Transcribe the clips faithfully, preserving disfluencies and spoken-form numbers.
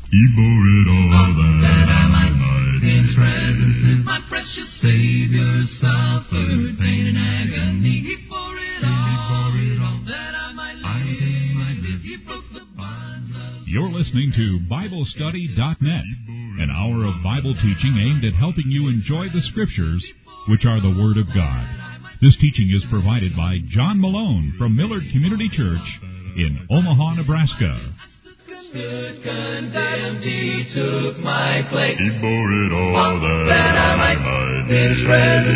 He bore it all that I might in His presence. My precious Savior suffered pain and agony. He bore it all that I might live. He broke the bonds of... You're listening to Bible Study dot net, an hour of Bible teaching aimed at helping you enjoy the Scriptures, which are the Word of God. This teaching is provided by John Malone from Millard Community Church in Omaha, Nebraska. Stood condemned, He took my place. He bore it all that, that I might in His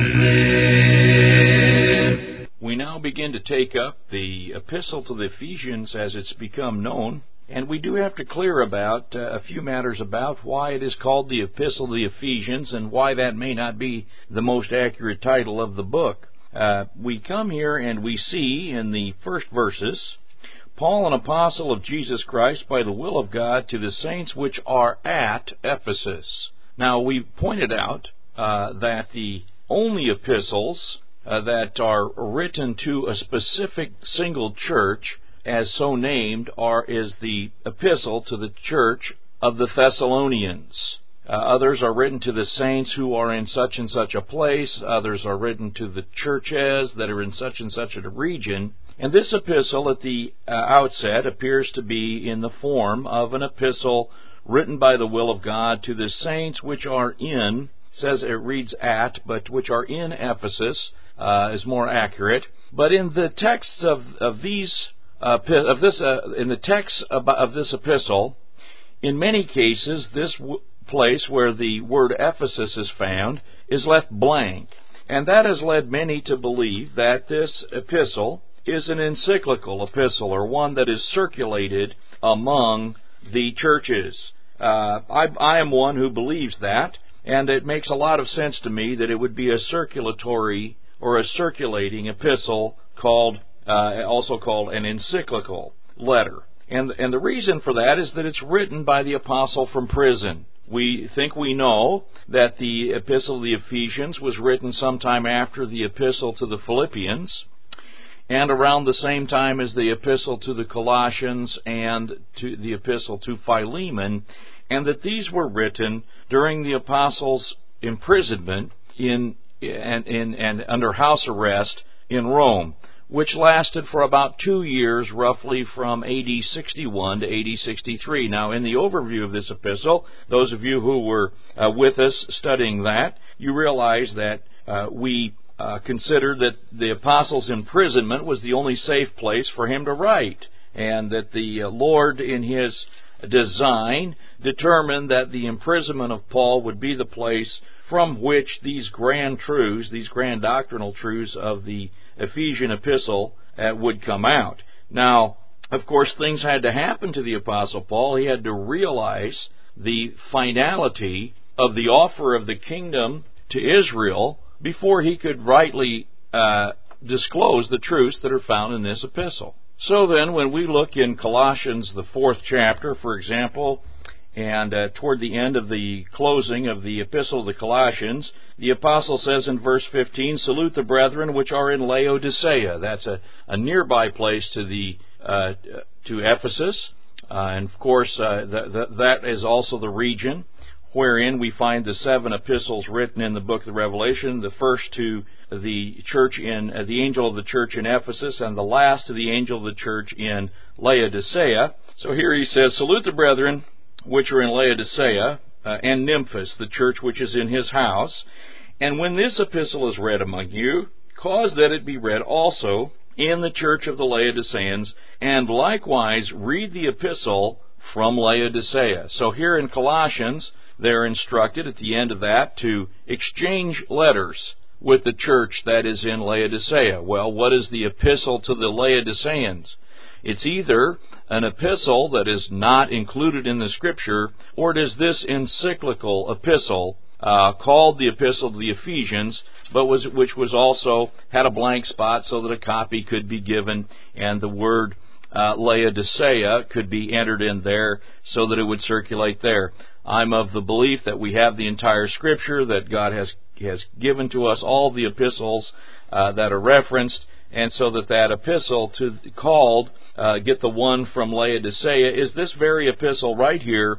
presence live. We now begin to take up the Epistle to the Ephesians as it's become known, and we do have to clear about uh, a few matters about why it is called the Epistle to the Ephesians and why that may not be the most accurate title of the book. Uh, we come here and we see in the first verses, Paul, an apostle of Jesus Christ, by the will of God, to the saints which are at Ephesus. Now, we pointed out uh, that the only epistles uh, that are written to a specific single church, as so named, are is the epistle to the church of the Thessalonians. Uh, others are written to the saints who are in such and such a place. Others are written to the churches that are in such and such a region. And this epistle at the uh, outset appears to be in the form of an epistle written by the will of God to the saints which are in, says it reads at, but which are in Ephesus, uh, is more accurate. But in the texts of, of these, uh, of this, uh, in the text of, of this epistle, in many cases, this w- place where the word Ephesus is found is left blank. And that has led many to believe that this epistle is an encyclical epistle, or one that is circulated among the churches. Uh, I, I am one who believes that, and it makes a lot of sense to me that it would be a circulatory or a circulating epistle called, uh, also called an encyclical letter. And, and the reason for that is that it's written by the apostle from prison. We think we know that the epistle to the Ephesians was written sometime after the epistle to the Philippians, and around the same time as the epistle to the Colossians and to the epistle to Philemon, and that these were written during the apostles' imprisonment in and, in, and under house arrest in Rome, which lasted for about two years, roughly from A D sixty-one to A D sixty-three. Now, in the overview of this epistle, those of you who were uh, with us studying that, you realize that uh, we Uh, considered that the apostle's imprisonment was the only safe place for him to write, and that the uh, Lord, in His design, determined that the imprisonment of Paul would be the place from which these grand truths, these grand doctrinal truths of the Ephesian epistle uh, would come out. Now, of course, things had to happen to the Apostle Paul. He had to realize the finality of the offer of the kingdom to Israel before he could rightly uh, disclose the truths that are found in this epistle. So then, when we look in Colossians, the fourth chapter, for example, and uh, toward the end of the closing of the epistle of the Colossians, the apostle says in verse fifteen, "Salute the brethren which are in Laodicea." That's a, a nearby place to the uh, to Ephesus, uh, and of course uh, th- th- that is also the region wherein we find the seven epistles written in the book of the Revelation, the first to the church in, uh, the angel of the church in Ephesus, and the last to the angel of the church in Laodicea. So here he says, "Salute the brethren which are in Laodicea, uh, and Nymphas, the church which is in his house. And when this epistle is read among you, cause that it be read also in the church of the Laodiceans, and likewise read the epistle from Laodicea." So here in Colossians, they're instructed at the end of that to exchange letters with the church that is in Laodicea. Well, what is the epistle to the Laodiceans? It's either an epistle that is not included in the Scripture, or it is this encyclical epistle uh, called the Epistle to the Ephesians, but was which was also had a blank spot so that a copy could be given, and the word uh, Laodicea could be entered in there so that it would circulate there. I'm of the belief that we have the entire Scripture, that God has has given to us all the epistles uh, that are referenced, and so that that epistle to called, uh, get the one from Laodicea, is this very epistle right here,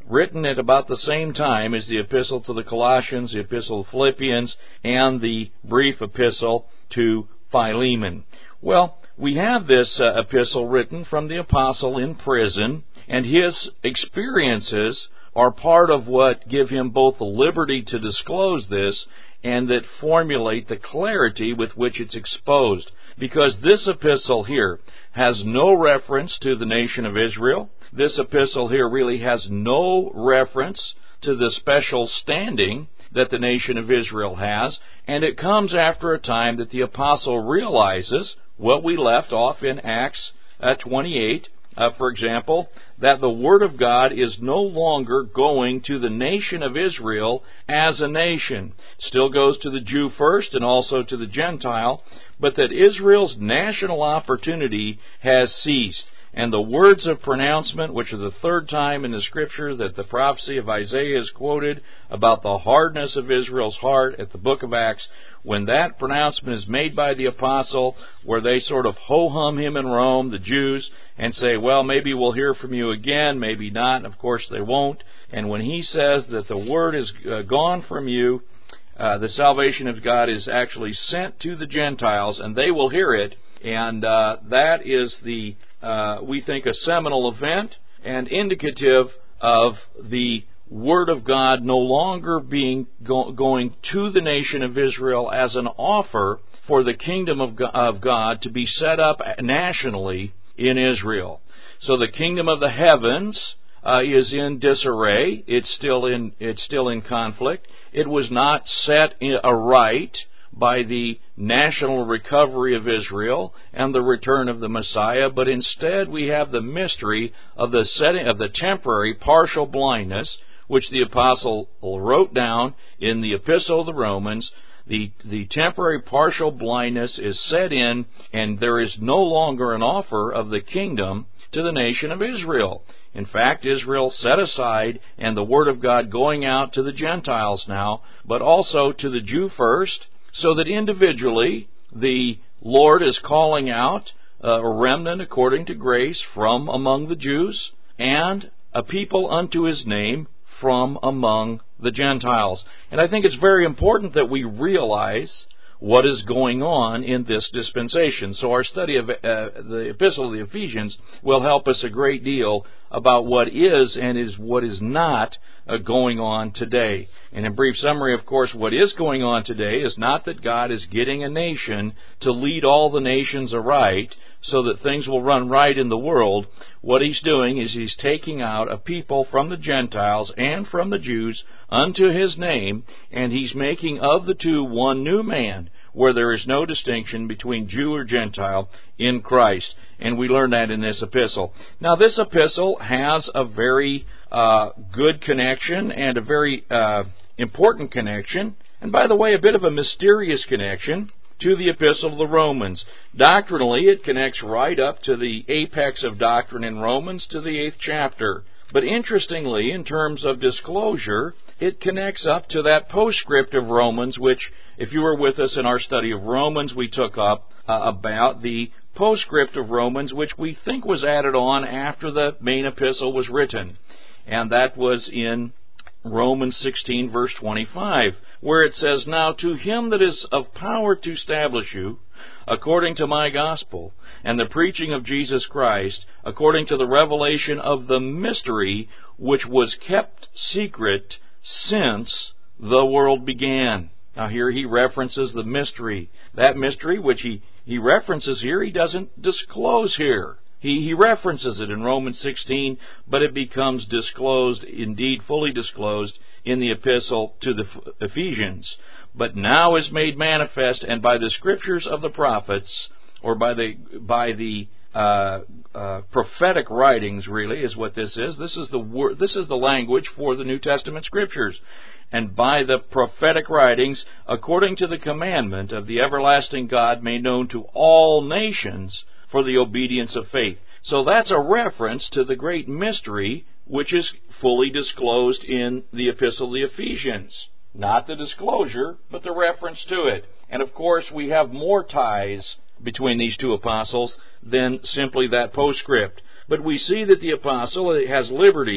written at about the same time as the epistle to the Colossians, the epistle to Philippians, and the brief epistle to Philemon. Well, we have this uh, epistle written from the apostle in prison, and his experiences are part of what give him both the liberty to disclose this and that formulate the clarity with which it's exposed. Because this epistle here has no reference to the nation of Israel. This epistle here really has no reference to the special standing that the nation of Israel has, and it comes after a time that the apostle realizes what we left off in Acts uh, twenty-eight, uh, for example, that the Word of God is no longer going to the nation of Israel as a nation. It still goes to the Jew first and also to the Gentile, but that Israel's national opportunity has ceased. And the words of pronouncement, which are the third time in the Scripture that the prophecy of Isaiah is quoted about the hardness of Israel's heart at the book of Acts, when that pronouncement is made by the apostle, where they sort of ho-hum him in Rome, the Jews, and say, well, maybe we'll hear from you again, maybe not, and of course they won't. And when he says that the word is uh, gone from you, uh, the salvation of God is actually sent to the Gentiles, and they will hear it, and uh, that is the Uh, we think, a seminal event and indicative of the Word of God no longer being go- going to the nation of Israel as an offer for the kingdom of, Go- of God to be set up nationally in Israel. So the kingdom of the heavens uh, is in disarray. It's still in it's still in conflict. It was not set in aright by the national recovery of Israel and the return of the Messiah, but instead we have the mystery of the setting of the temporary partial blindness, which the apostle wrote down in the epistle of the Romans. The, the temporary partial blindness is set in, and there is no longer an offer of the kingdom to the nation of Israel. In fact, Israel set aside, and the Word of God going out to the Gentiles now, but also to the Jew first, so that individually the Lord is calling out uh, a remnant according to grace from among the Jews and a people unto His name from among the Gentiles. And I think it's very important that we realize what is going on in this dispensation. So our study of uh, the Epistle of the Ephesians will help us a great deal about what is and is what is not uh, going on today. And in brief summary, of course, what is going on today is not that God is getting a nation to lead all the nations aright so that things will run right in the world. What He's doing is He's taking out a people from the Gentiles and from the Jews unto His name, and He's making of the two one new man, where there is no distinction between Jew or Gentile in Christ. And we learn that in this epistle. Now, this epistle has a very uh, good connection and a very uh, important connection, and by the way, a bit of a mysterious connection to the epistle of the Romans. Doctrinally, it connects right up to the apex of doctrine in Romans, to the eighth chapter. But interestingly, in terms of disclosure, it connects up to that postscript of Romans, which, if you were with us in our study of Romans, we took up uh, about the postscript of Romans, which we think was added on after the main epistle was written. And that was in Romans sixteen, verse twenty-five, where it says, Now to Him that is of power to establish you, according to my gospel, and the preaching of Jesus Christ, according to the revelation of the mystery which was kept secret since the world began. Now here he references the mystery. That mystery which he, he references here, he doesn't disclose here. He, he references it in Romans sixteen, but it becomes disclosed, indeed fully disclosed, in the epistle to the Ephesians. But now is made manifest, and by the scriptures of the prophets, or by the by the uh, uh, prophetic writings, really, is what this is. This is the word. This is the language for the New Testament scriptures. And by the prophetic writings, according to the commandment of the everlasting God, made known to all nations for the obedience of faith. So that's a reference to the great mystery which is fully disclosed in the epistle of the Ephesians. Not the disclosure, but the reference to it. And of course, we have more ties between these two apostles than simply that postscript. But we see that the apostle has liberty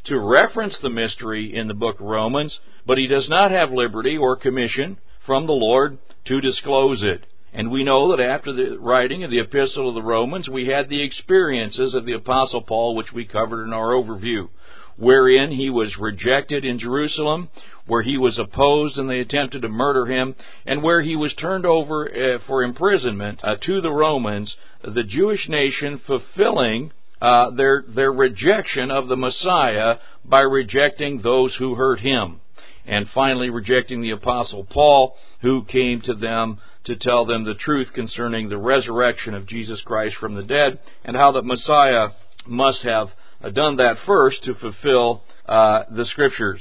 to reference the mystery in the book of Romans, but he does not have liberty or commission from the Lord to disclose it. And we know that after the writing of the Epistle of the Romans, we had the experiences of the Apostle Paul, which we covered in our overview, wherein he was rejected in Jerusalem, where he was opposed and they attempted to murder him, and where he was turned over uh, for imprisonment uh, to the Romans, the Jewish nation fulfilling uh, their, their rejection of the Messiah by rejecting those who heard him, and finally rejecting the Apostle Paul, who came to them to tell them the truth concerning the resurrection of Jesus Christ from the dead, and how the Messiah must have done that first to fulfill uh, the Scriptures.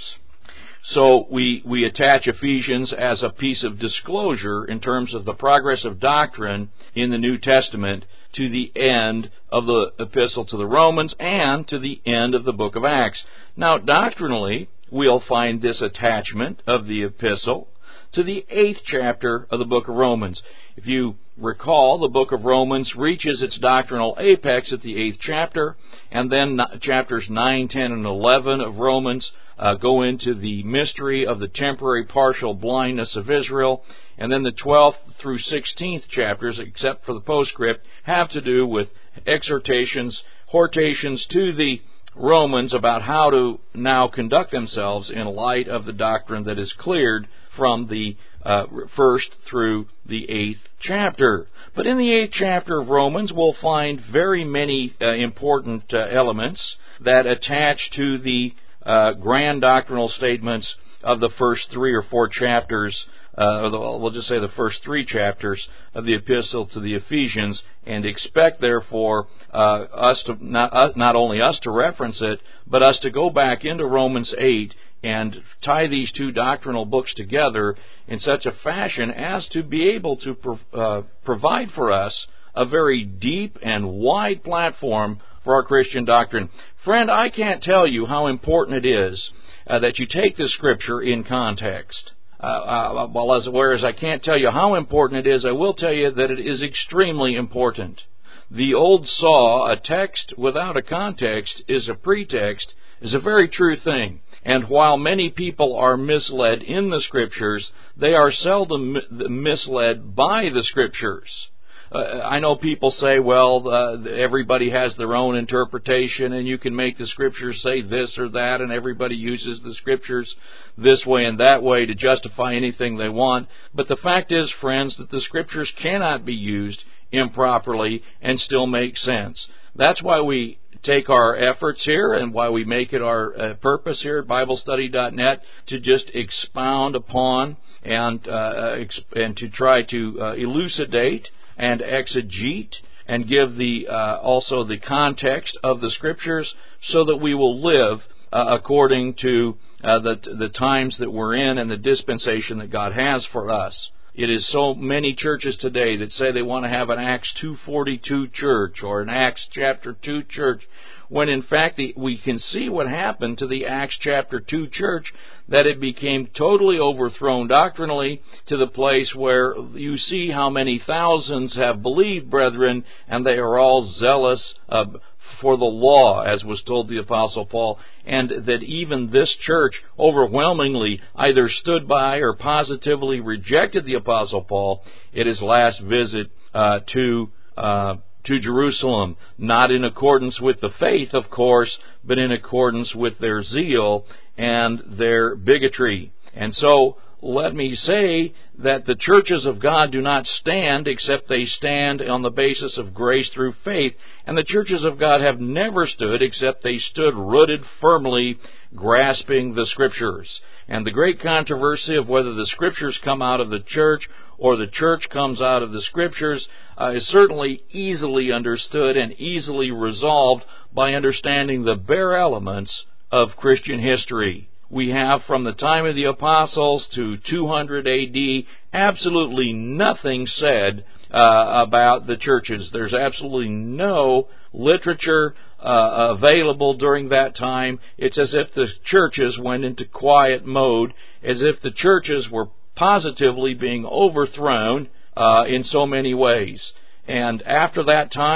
So we, we attach Ephesians as a piece of disclosure in terms of the progress of doctrine in the New Testament to the end of the Epistle to the Romans and to the end of the book of Acts. Now, doctrinally, we'll find this attachment of the Epistle to the eighth chapter of the book of Romans. If you recall, the book of Romans reaches its doctrinal apex at the eighth chapter, and then chapters nine, ten, and eleven of Romans uh, go into the mystery of the temporary partial blindness of Israel, and then the twelfth through sixteenth chapters, except for the postscript, have to do with exhortations, hortations to the Romans about how to now conduct themselves in light of the doctrine that is cleared from the uh, first through the eighth chapter. But in the eighth chapter of Romans, we'll find very many uh, important uh, elements that attach to the uh, grand doctrinal statements of the first three or four chapters, uh, or the, we'll just say the first three chapters of the Epistle to the Ephesians, and expect, therefore, uh, us to not, uh, not only us to reference it, but us to go back into Romans eight and tie these two doctrinal books together in such a fashion as to be able to pro- uh, provide for us a very deep and wide platform for our Christian doctrine. Friend, I can't tell you how important it is uh, that you take the Scripture in context. Uh, uh, well, as, whereas I can't tell you how important it is, I will tell you that it is extremely important. The old saw, a text without a context is a pretext, is a very true thing. And while many people are misled in the Scriptures, they are seldom misled by the Scriptures. Uh, I know people say, well, uh, everybody has their own interpretation, and you can make the Scriptures say this or that, and everybody uses the Scriptures this way and that way to justify anything they want. But the fact is, friends, that the Scriptures cannot be used improperly and still make sense. That's why we take our efforts here and why we make it our uh, purpose here at Bible Study dot net to just expound upon and uh, exp- and to try to uh, elucidate and exegete and give the uh, also the context of the Scriptures so that we will live uh, according to uh, the the times that we're in and the dispensation that God has for us. It is so many churches today that say they want to have an Acts two forty-two church or an Acts chapter two church, when in fact we can see what happened to the Acts chapter two church, that it became totally overthrown doctrinally to the place where you see how many thousands have believed, brethren, and they are all zealous uh, for the law, as was told the Apostle Paul, and that even this church overwhelmingly either stood by or positively rejected the Apostle Paul at his last visit uh, to uh, to Jerusalem, not in accordance with the faith, of course, but in accordance with their zeal and their bigotry. And so, let me say that the churches of God do not stand except they stand on the basis of grace through faith. And the churches of God have never stood except they stood rooted firmly, grasping the Scriptures. And the great controversy of whether the Scriptures come out of the church or the church comes out of the Scriptures uh, is certainly easily understood and easily resolved by understanding the bare elements of Christian history. We have from the time of the Apostles to two hundred A D absolutely nothing said uh, about the churches. There's absolutely no literature uh, available during that time. It's as if the churches went into quiet mode, as if the churches were positively being overthrown uh, in so many ways. And after that time,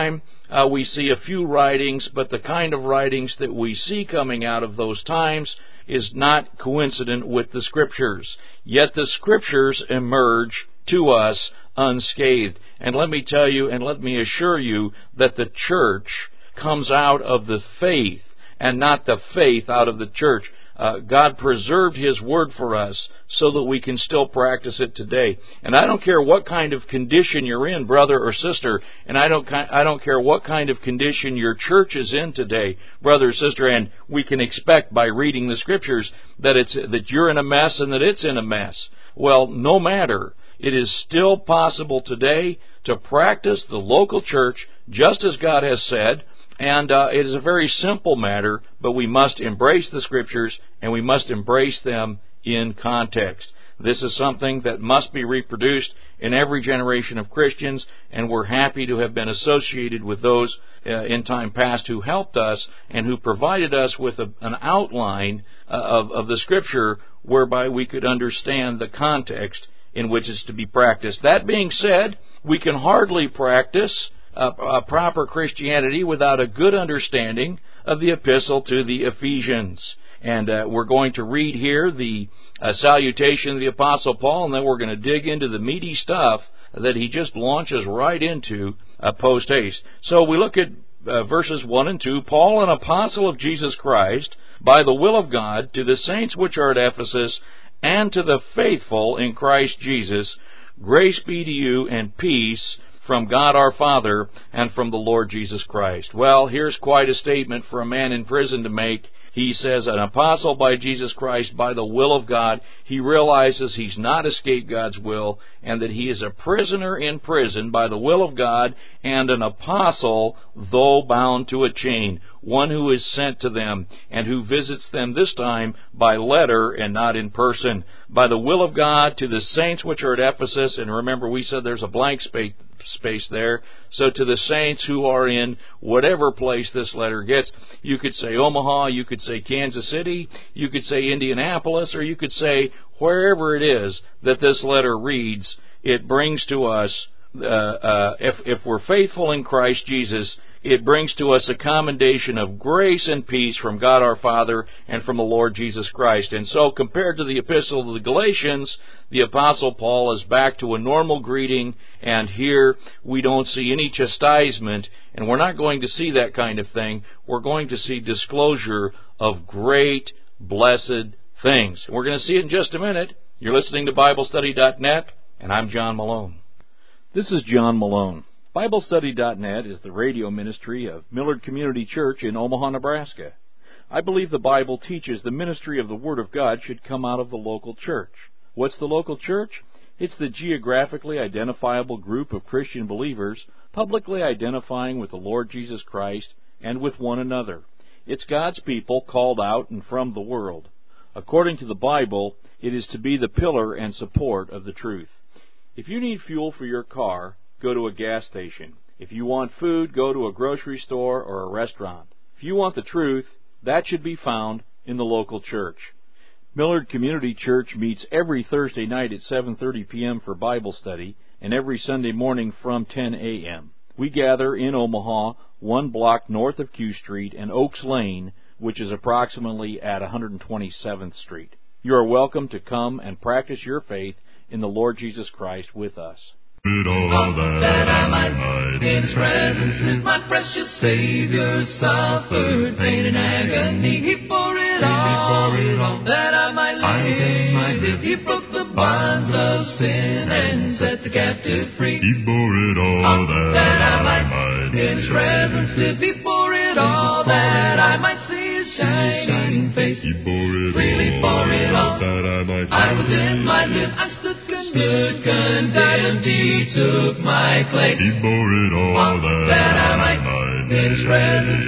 Uh, we see a few writings, but the kind of writings that we see coming out of those times is not coincident with the Scriptures. Yet the Scriptures emerge to us unscathed. And let me tell you, and let me assure you, that the church comes out of the faith, and not the faith out of the church. Uh, God preserved His Word for us so that we can still practice it today. And I don't care what kind of condition you're in, brother or sister, and I don't I don't care what kind of condition your church is in today, brother or sister, and we can expect by reading the Scriptures that it's that you're in a mess and that it's in a mess. Well, no matter. It is still possible today to practice the local church just as God has said. And uh, it is a very simple matter, but we must embrace the Scriptures, and we must embrace them in context. This is something that must be reproduced in every generation of Christians, and we're happy to have been associated with those uh, in time past who helped us and who provided us with a, an outline uh, of, of the Scripture whereby we could understand the context in which it's to be practiced. That being said, we can hardly practice Uh, uh, proper Christianity without a good understanding of the epistle to the Ephesians. And uh, we're going to read here the uh, salutation of the Apostle Paul, and then we're going to dig into the meaty stuff that he just launches right into uh, post-haste. So we look at uh, verses one and two. Paul, an apostle of Jesus Christ, by the will of God, to the saints which are at Ephesus, and to the faithful in Christ Jesus, grace be to you and peace from God our Father and from the Lord Jesus Christ. Well, here's quite a statement for a man in prison to make. He says, an apostle by Jesus Christ, by the will of God. He realizes he's not escaped God's will, and that he is a prisoner in prison by the will of God, and an apostle, though bound to a chain, one who is sent to them, and who visits them this time by letter and not in person. By the will of God, to the saints which are at Ephesus, and remember we said there's a blank space space there. So to the saints who are in whatever place this letter gets, you could say Omaha, you could say Kansas City, you could say Indianapolis, or you could say wherever it is that this letter reads, it brings to us, uh, uh, if, if we're faithful in Christ Jesus, it brings to us a commendation of grace and peace from God our Father and from the Lord Jesus Christ. And so compared to the epistle to the Galatians, the Apostle Paul is back to a normal greeting, and here we don't see any chastisement, and we're not going to see that kind of thing. We're going to see disclosure of great, blessed things. We're going to see it in just a minute. You're listening to Bible Study dot net, and I'm John Malone. This is John Malone. Bible Study dot net is the radio ministry of Millard Community Church in Omaha, Nebraska. I believe the Bible teaches the ministry of the Word of God should come out of the local church. What's the local church? It's the geographically identifiable group of Christian believers publicly identifying with the Lord Jesus Christ and with one another. It's God's people called out and from the world. According to the Bible, it is to be the pillar and support of the truth. If you need fuel for your car, go to a gas station. If you want food, go to a grocery store or a restaurant. If you want the truth, that should be found in the local church. Millard Community Church meets every Thursday night at seven thirty p.m. for Bible study, and every Sunday morning from ten a.m. We gather in Omaha, one block north of Q Street and Oaks Lane, which is approximately at one hundred twenty-seventh Street. You are welcome to come and practice your faith in the Lord Jesus Christ with us. It all that, that I might in His presence live, my precious Savior suffered pain and agony. He bore it all, it all that I might live. I might live. He broke the bonds of sin and set the captive free. He bore it all, all that, that I might, might in His presence live. He bore it all that I might see His shining face. He bore it really all, bore it all that I might. I was in my live. I stood Stood condemned, He took my place. He bore it all, all that, that I might in His presence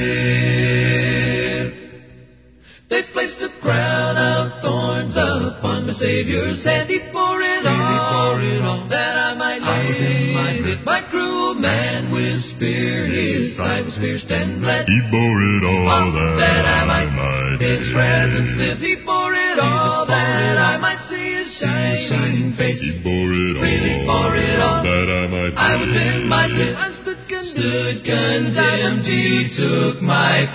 live. They placed a crown of thorns upon my Savior's head. He bore it all, he bore it all that I might live. My cruel man with spear, His side was pierced and bled. He bore it all, all that, that I might in His presence live. He bore it all that I might see shining face. He bore it all, really bore it all, that I might. I was in my live. I stood condemned, stood condemned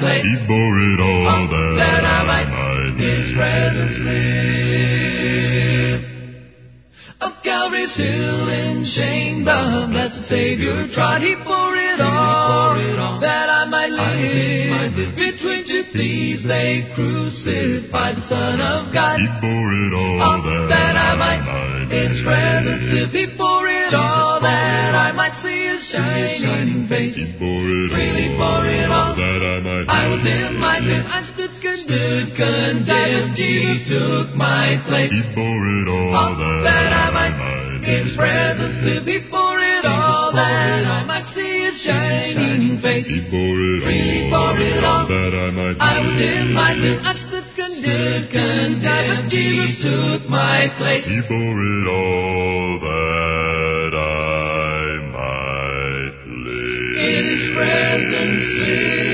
place. He bore it all Oh, that, that I might might in His presence live. Up Calvary's hill in shame, the blessed Savior trod. He bore it all, that I might live. Between two thieves they crucified the Son of God. He bore it all Oh, that, that I might in His presence live. He bore it all, that I might see His shining face. He bore it Really all bore it all, that I might I was in my sin. I stood condemned, condemned. Jesus took my place. He bore it all Oh, that, that I might might in His presence live. He bore it all, that I might see His shining face. He bore it Really all bore it all, that I might I was in my sin. I stood condemned, condemned. But Jesus took my place. He bore it all that I might live. In His presence live.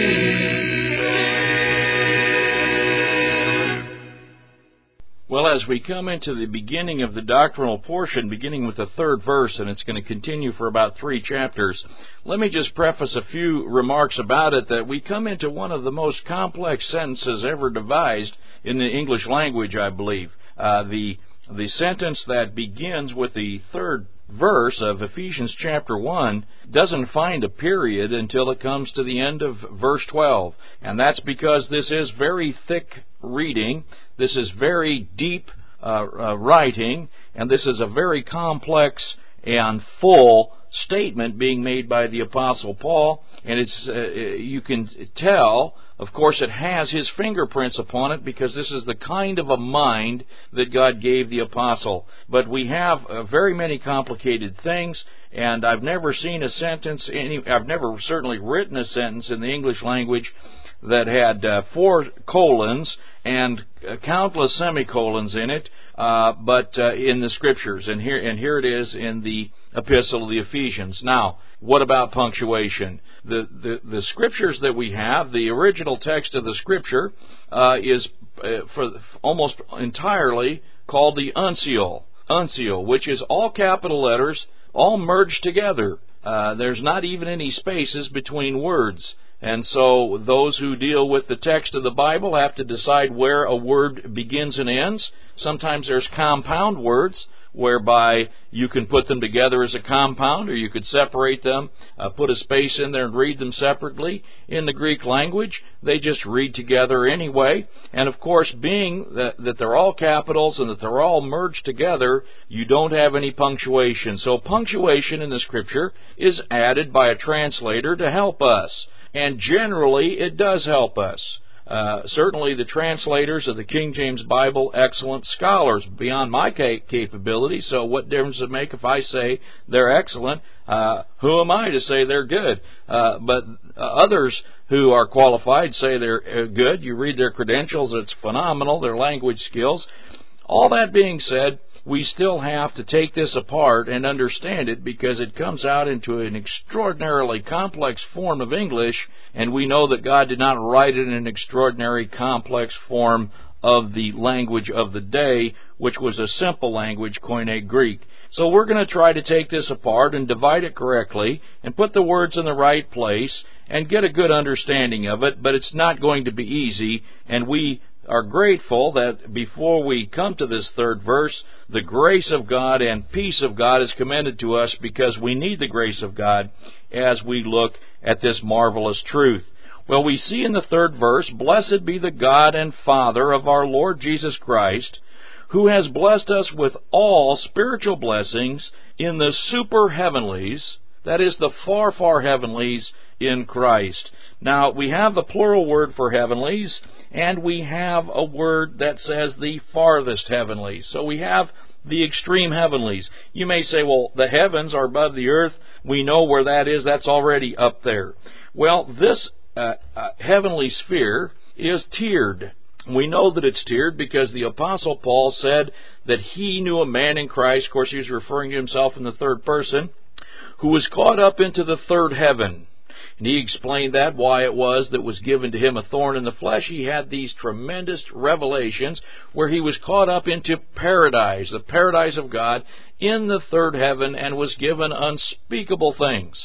Well, as we come into the beginning of the doctrinal portion, beginning with the third verse, and it's going to continue for about three chapters, let me just preface a few remarks about it, that we come into one of the most complex sentences ever devised in the English language, I believe. Uh, the, the sentence that begins with the third verse of Ephesians chapter one doesn't find a period until it comes to the end of verse twelve. And that's because this is very thick reading, this is very deep uh, uh, writing, and this is a very complex and full statement being made by the Apostle Paul, and it's uh, you can tell, of course, it has his fingerprints upon it, because this is the kind of a mind that God gave the Apostle. But we have uh, very many complicated things, and I've never seen a sentence, any, I've never certainly written a sentence in the English language that had uh, four colons and uh, countless semicolons in it, uh, but uh, in the Scriptures. And here, and here it is in the Epistle of the Ephesians. Now, what about punctuation? The, the, the Scriptures that we have, the original text of the Scripture, uh, is uh, for almost entirely called the uncial, uncial, which is all capital letters, all merged together. Uh, there's not even any spaces between words. And so those who deal with the text of the Bible have to decide where a word begins and ends. Sometimes there's compound words, whereby you can put them together as a compound, or you could separate them, uh, put a space in there and read them separately. In the Greek language, they just read together anyway. And of course, being that, that they're all capitals and that they're all merged together, you don't have any punctuation. So punctuation in the Scripture is added by a translator to help us. And generally, it does help us. Uh, certainly the translators of the King James Bible, excellent scholars, beyond my ca- capability, so what difference does it make if I say they're excellent? Uh, who am I to say they're good? Uh, but uh, others who are qualified say they're uh, good. You read their credentials, it's phenomenal, their language skills. All that being said, we still have to take this apart and understand it, because it comes out into an extraordinarily complex form of English, and we know that God did not write it in an extraordinary complex form of the language of the day, which was a simple language, Koine Greek. So we're going to try to take this apart and divide it correctly and put the words in the right place and get a good understanding of it, but it's not going to be easy, and we are grateful that before we come to this third verse, the grace of God and peace of God is commended to us, because we need the grace of God as we look at this marvelous truth. Well, we see in the third verse, "Blessed be the God and Father of our Lord Jesus Christ, who has blessed us with all spiritual blessings in the super heavenlies," that is, the far, far heavenlies in Christ. Now, we have the plural word for heavenlies, and we have a word that says the farthest heavenlies. So we have the extreme heavenlies. You may say, well, the heavens are above the earth. We know where that is. That's already up there. Well, this uh, uh, heavenly sphere is tiered. We know that it's tiered because the Apostle Paul said that he knew a man in Christ. Of course, he was referring to himself in the third person, who was caught up into the third heaven. And he explained that, why it was that was given to him a thorn in the flesh. He had these tremendous revelations where he was caught up into paradise, the paradise of God, in the third heaven, and was given unspeakable things.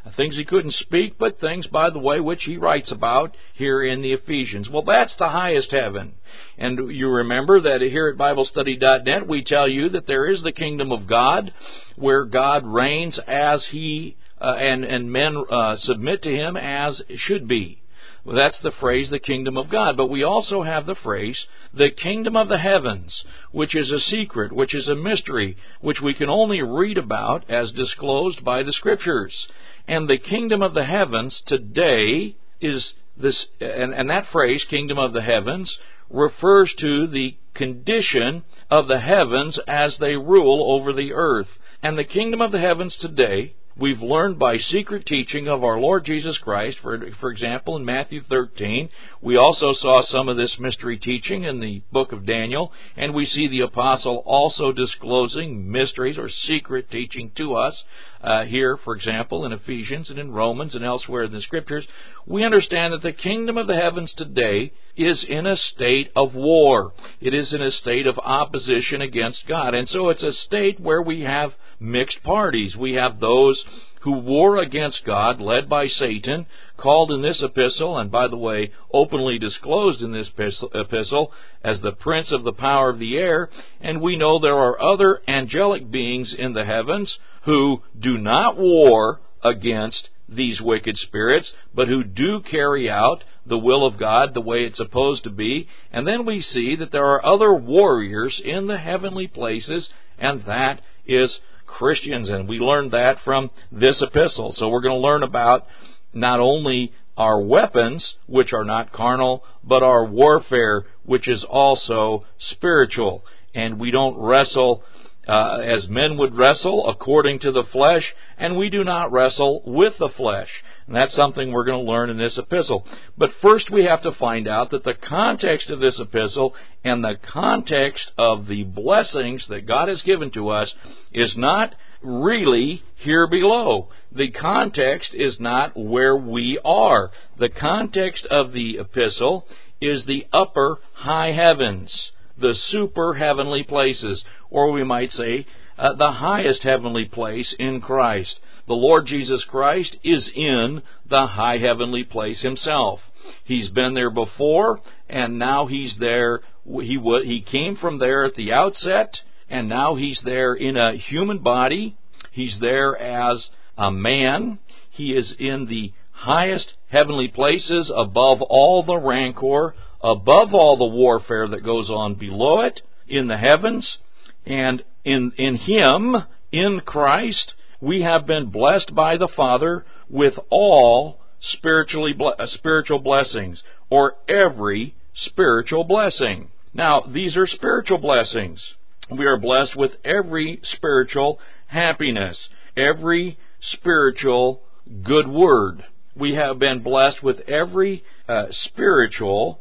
things he couldn't speak, but things, by the way, which he writes about here in the Ephesians. Well, that's the highest heaven. And you remember that here at Bible Study dot net we tell you that there is the kingdom of God, where God reigns as he, uh, and, and men uh, submit to him as should be. Well, that's the phrase, the kingdom of God. But we also have the phrase, the kingdom of the heavens, which is a secret, which is a mystery, which we can only read about as disclosed by the Scriptures. And the kingdom of the heavens today is this, and, and that phrase, kingdom of the heavens, refers to the condition of the heavens as they rule over the earth. And the kingdom of the heavens today, we've learned by secret teaching of our Lord Jesus Christ. For, for example, in Matthew thirteen, we also saw some of this mystery teaching in the book of Daniel, and we see the apostle also disclosing mysteries or secret teaching to us uh, here, for example, in Ephesians and in Romans and elsewhere in the Scriptures. We understand that the kingdom of the heavens today is in a state of war. It is in a state of opposition against God. And so it's a state where we have mixed parties. We have those who war against God, led by Satan, called in this epistle, and by the way, openly disclosed in this epistle, as the prince of the power of the air. And we know there are other angelic beings in the heavens who do not war against these wicked spirits, but who do carry out the will of God the way it's supposed to be. And then we see that there are other warriors in the heavenly places, and that is Christians, and we learned that from this epistle. So we're going to learn about not only our weapons, which are not carnal, but our warfare, which is also spiritual. And we don't wrestle uh, as men would wrestle according to the flesh, and we do not wrestle with the flesh. And that's something we're going to learn in this epistle. But first we have to find out that the context of this epistle and the context of the blessings that God has given to us is not really here below. The context is not where we are. The context of the epistle is the upper high heavens, the super heavenly places, or we might say uh, the highest heavenly place in Christ. The Lord Jesus Christ is in the high heavenly place himself. He's been there before, and now he's there. He he came from there at the outset, and now he's there in a human body. He's there as a man. He is in the highest heavenly places, above all the rancor, above all the warfare that goes on below it, in the heavens. And in in him, in Christ, we have been blessed by the Father with all spiritually uh, spiritual blessings, or every spiritual blessing. Now, these are spiritual blessings. We are blessed with every spiritual happiness, every spiritual good word. We have been blessed with every uh, spiritual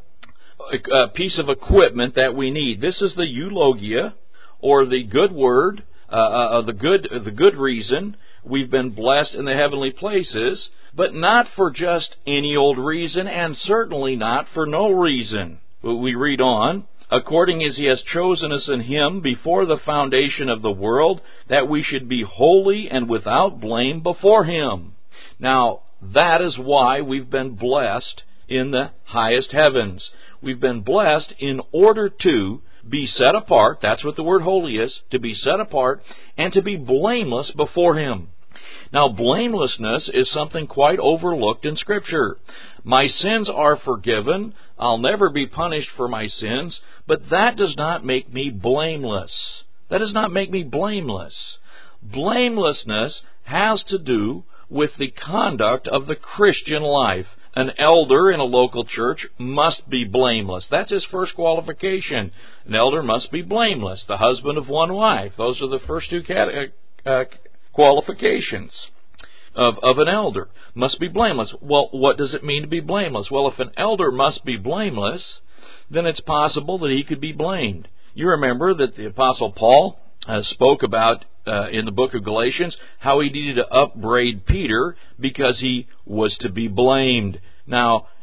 uh, piece of equipment that we need. This is the eulogia, or the good word, uh, uh, the good the good reason. We've been blessed in the heavenly places, but not for just any old reason, and certainly not for no reason. We read on, according as he has chosen us in him before the foundation of the world, that we should be holy and without blame before him. Now, that is why we've been blessed in the highest heavens. We've been blessed in order to be set apart, that's what the word holy is, to be set apart, and to be blameless before him. Now, blamelessness is something quite overlooked in Scripture. My sins are forgiven. I'll never be punished for my sins, but that does not make me blameless. That does not make me blameless. Blamelessness has to do with the conduct of the Christian life. An elder in a local church must be blameless. That's his first qualification. An elder must be blameless. The husband of one wife. Those are the first two cat- uh, qualifications of, of an elder. Must be blameless. Well, what does it mean to be blameless? Well, if an elder must be blameless, then it's possible that he could be blamed. You remember that the Apostle Paul uh, spoke about uh, in the book of Galatians how he needed to upbraid Peter because he was to be blamed. Now,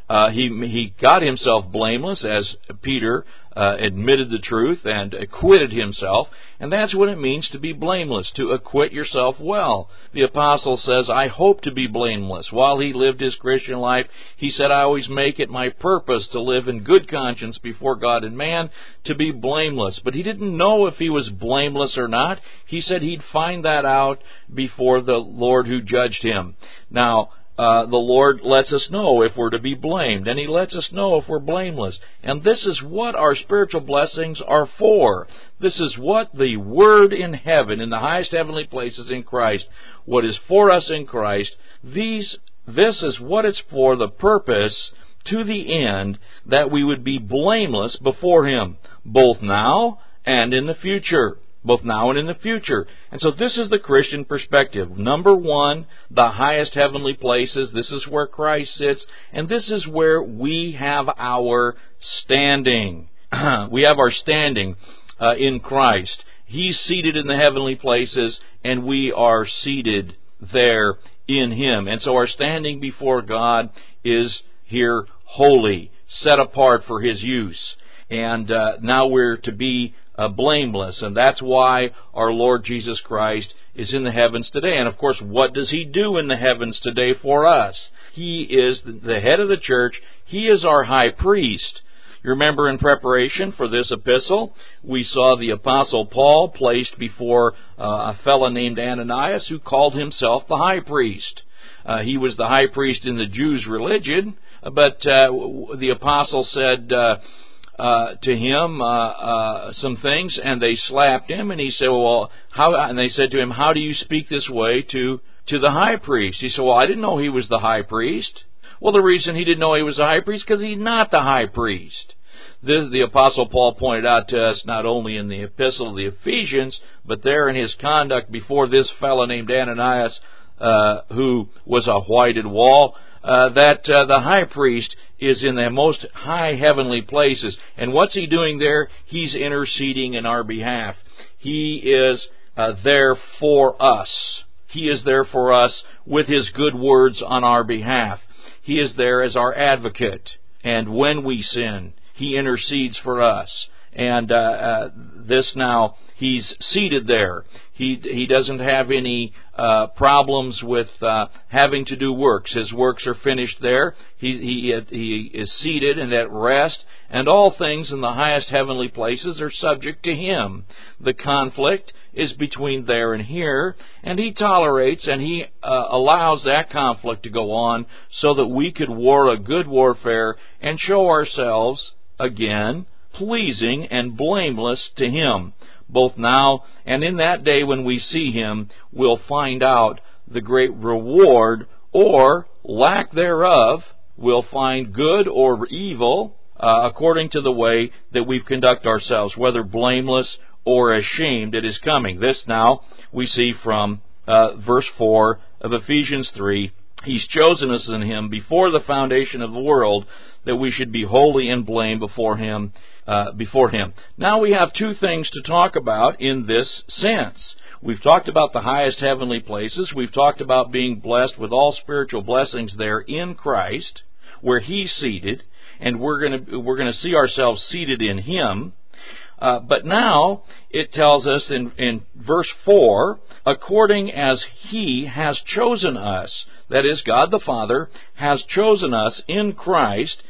Uh, he he got himself blameless as Peter uh, admitted the truth and acquitted himself, and that's what it means to be blameless, to acquit yourself well. The apostle says, I hope to be blameless. While he lived his Christian life, he said, I always make it my purpose to live in good conscience before God and man, to be blameless. But he didn't know if he was blameless or not. He said he'd find that out before the Lord who judged him. Now, Uh, the Lord lets us know if we're to be blamed, and He lets us know if we're blameless. And this is what our spiritual blessings are for. This is what the Word in heaven, in the highest heavenly places in Christ, what is for us in Christ, these, this is what it's for, the purpose, to the end, that we would be blameless before Him, both now and in the future. Both now and in the future. And so this is the Christian perspective. Number one, the highest heavenly places. This is where Christ sits. And this is where we have our standing. We have our standing uh, in Christ. He's seated in the heavenly places, and we are seated there in Him. And so our standing before God is here holy, set apart for His use. And uh, now we're to be Uh, blameless, and that's why our Lord Jesus Christ is in the heavens today. And of course, what does He do in the heavens today for us? He is the head of the church. He is our high priest. You remember, in preparation for this epistle, we saw the Apostle Paul placed before uh, a fellow named Ananias who called himself the high priest. Uh, he was the high priest in the Jews' religion, but uh, the apostle said uh, Uh, to him uh, uh, some things, and they slapped him, and he said, well, how, and they said to him, how do you speak this way to, to the high priest? He said, well, I didn't know he was the high priest. Well, the reason he didn't know he was the high priest, because he's not the high priest. This, the Apostle Paul pointed out to us, not only in the epistle of the Ephesians, but there in his conduct before this fellow named Ananias, uh, who was a whited wall, uh, that uh, the high priest is in the most high heavenly places. And what's he doing there? He's interceding in our behalf. He is uh, there for us. He is there for us with His good words on our behalf. He is there as our advocate. And when we sin, He intercedes for us. And uh, uh, this now, He's seated there. He he doesn't have any uh, problems with uh, having to do works. His works are finished there. He he he is seated and at rest, and all things in the highest heavenly places are subject to Him. The conflict is between there and here, and He tolerates and He uh, allows that conflict to go on so that we could war a good warfare and show ourselves again pleasing and blameless to Him. Both now and in that day when we see Him, we'll find out the great reward or lack thereof. We'll find good or evil uh, according to the way that we conduct ourselves, whether blameless or ashamed at His coming. This now we see from uh, verse four of Ephesians three. He's chosen us in Him before the foundation of the world, that we should be holy and blameless before Him. Uh, before Him. Now we have two things to talk about in this sense. We've talked about the highest heavenly places. We've talked about being blessed with all spiritual blessings there in Christ, where He's seated, and we're going to we're going to see ourselves seated in Him. Uh, but now it tells us in, in verse four, according as He has chosen us, that is, God the Father has chosen us in Christ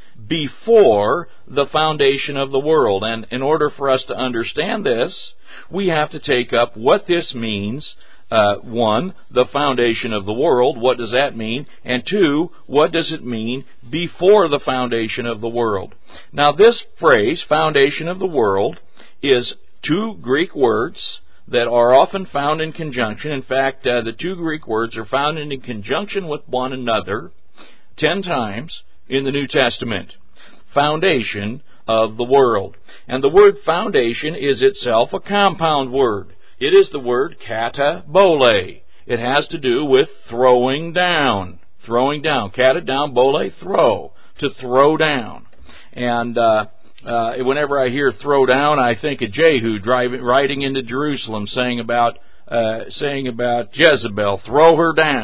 before the foundation of the world. And in order for us to understand this, we have to take up what this means. Uh, one, the foundation of the world. What does that mean? And two, what does it mean before the foundation of the world? Now, this phrase, foundation of the world, is two Greek words that are often found in conjunction. In fact, uh, the two Greek words are found in conjunction with one another ten times in the New Testament. Foundation of the world. And the word foundation is itself a compound word. It is the word katabole. It has to do with throwing down. Throwing down. Kata down, bole, throw. To throw down. And uh, uh, whenever I hear throw down, I think of Jehu driving, riding into Jerusalem saying about, uh, saying about Jezebel, throw her down.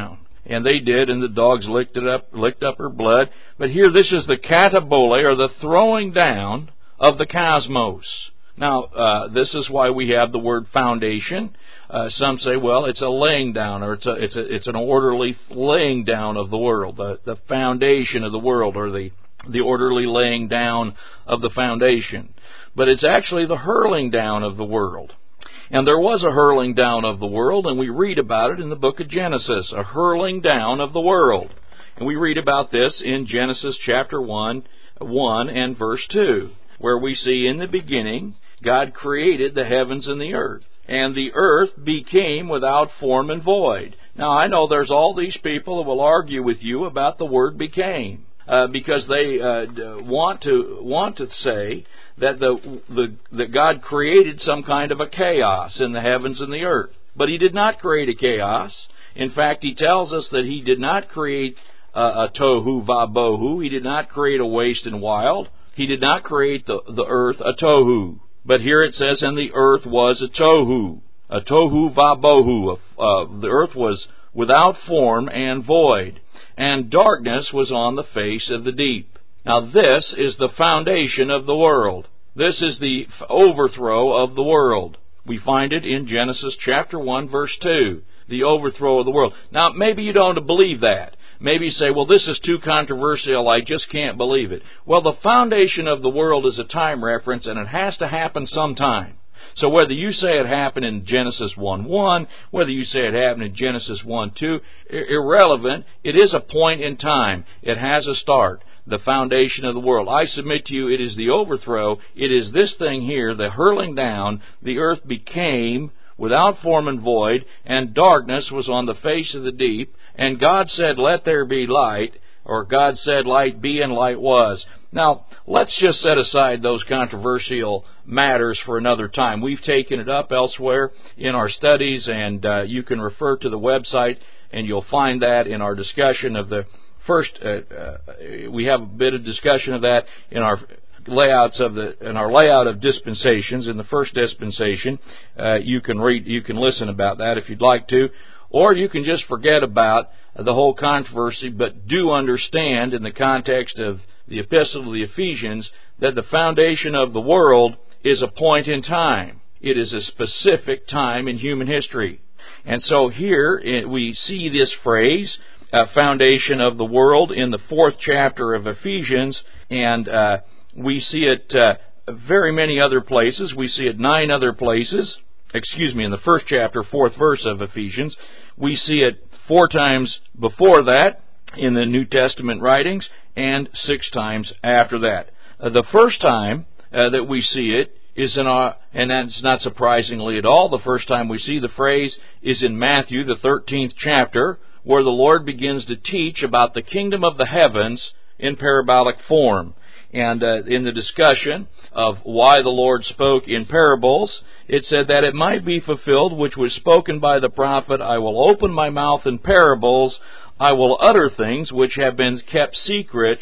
And they did, and the dogs licked it up, licked up her blood. But here, this is the katabole, or the throwing down of the cosmos. Now, uh, this is why we have the word foundation. Uh, some say, well, it's a laying down, or it's a, it's a, it's an orderly laying down of the world, the, the foundation of the world, or the, the orderly laying down of the foundation. But it's actually the hurling down of the world. And there was a hurling down of the world, and we read about it in the book of Genesis, a hurling down of the world. And we read about this in Genesis chapter one, one and verse two, where we see in the beginning, God created the heavens and the earth, and the earth became without form and void. Now, I know there's all these people that will argue with you about the word became, uh, because they uh, want to want to say that the, the that God created some kind of a chaos in the heavens and the earth. But He did not create a chaos. In fact, He tells us that He did not create a, a tohu vabohu. He did not create a waste and wild. He did not create the, the earth a tohu. But here it says, and the earth was a tohu, a tohu vabohu. Uh, the earth was without form and void, and darkness was on the face of the deep. Now this is the foundation of the world. This is the overthrow of the world. We find it in Genesis chapter one, verse two, the overthrow of the world. Now maybe you don't believe that. Maybe you say, well, this is too controversial, I just can't believe it. Well, the foundation of the world is a time reference, and it has to happen sometime. So whether you say it happened in Genesis one one, whether you say it happened in Genesis one two, irrelevant, it is a point in time. It has a start. The foundation of the world. I submit to you, it is the overthrow. It is this thing here, the hurling down. The earth became without form and void, and darkness was on the face of the deep. And God said, let there be light, or God said, light be, and light was. Now, let's just set aside those controversial matters for another time. We've taken it up elsewhere in our studies, and uh, you can refer to the website, and you'll find that in our discussion of the First, uh, uh, we have a bit of discussion of that in our layouts of the in our layout of dispensations. In the first dispensation, uh, you can read, you can listen about that if you'd like to, or you can just forget about the whole controversy. But do understand, in the context of the Epistle to the Ephesians, that the foundation of the world is a point in time. It is a specific time in human history, and so here we see this phrase. Uh, foundation of the world in the fourth chapter of Ephesians, and uh, we see it uh, very many other places. We see it nine other places. Excuse me, in the first chapter, fourth verse of Ephesians. We see it four times before that in the New Testament writings, and six times after that. Uh, the first time uh, that we see it is in our, and that's not surprisingly at all, the first time we see the phrase is in Matthew, the thirteenth chapter, where the Lord begins to teach about the kingdom of the heavens in parabolic form. And uh, in the discussion of why the Lord spoke in parables, it said that it might be fulfilled which was spoken by the prophet, I will open my mouth in parables, I will utter things which have been kept secret